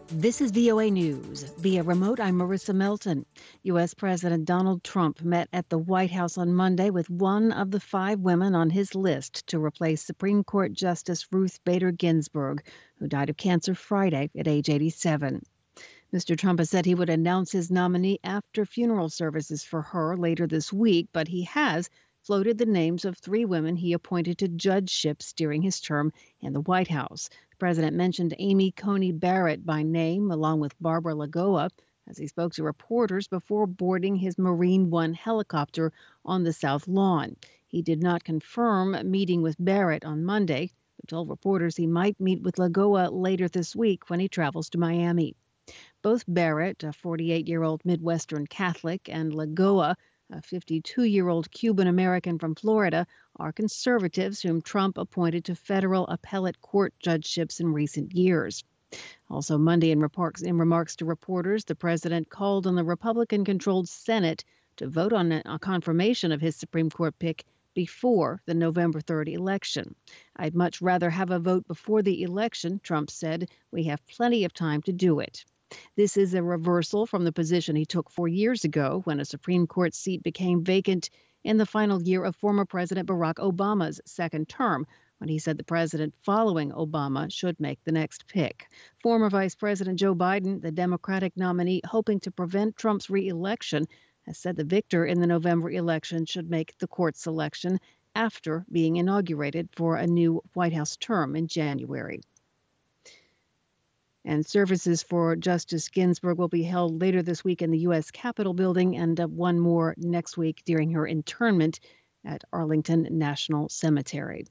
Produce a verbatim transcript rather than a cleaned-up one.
This is V O A News. Via remote, I'm Marissa Melton. U S. President Donald Trump met at the White House on Monday with one of the five women on his list to replace Supreme Court Justice Ruth Bader Ginsburg, who died of cancer Friday at age eighty-seven. Mister Trump has said he would announce his nominee after funeral services for her later this week, but he has floated the names of three women he appointed to judgeships during his term in the White House. The president mentioned Amy Coney Barrett by name, along with Barbara Lagoa, as he spoke to reporters before boarding his Marine One helicopter on the South Lawn. He did not confirm meeting with Barrett on Monday, but told reporters he might meet with Lagoa later this week when he travels to Miami. Both Barrett, a forty-eight-year-old Midwestern Catholic, and Lagoa, a fifty-two-year-old Cuban-American from Florida, are conservatives whom Trump appointed to federal appellate court judgeships in recent years. Also Monday, in remarks, in remarks to reporters, the president called on the Republican-controlled Senate to vote on a confirmation of his Supreme Court pick before the November third election. I'd much rather have a vote before the election, Trump said. We have plenty of time to do it. This is a reversal from the position he took four years ago when a Supreme Court seat became vacant in the final year of former President Barack Obama's second term, when he said the president following Obama should make the next pick. Former Vice President Joe Biden, the Democratic nominee hoping to prevent Trump's re-election, has said the victor in the November election should make the court selection after being inaugurated for a new White House term in January. And services for Justice Ginsburg will be held later this week in the U S. Capitol building and uh, one more next week during her internment at Arlington National Cemetery.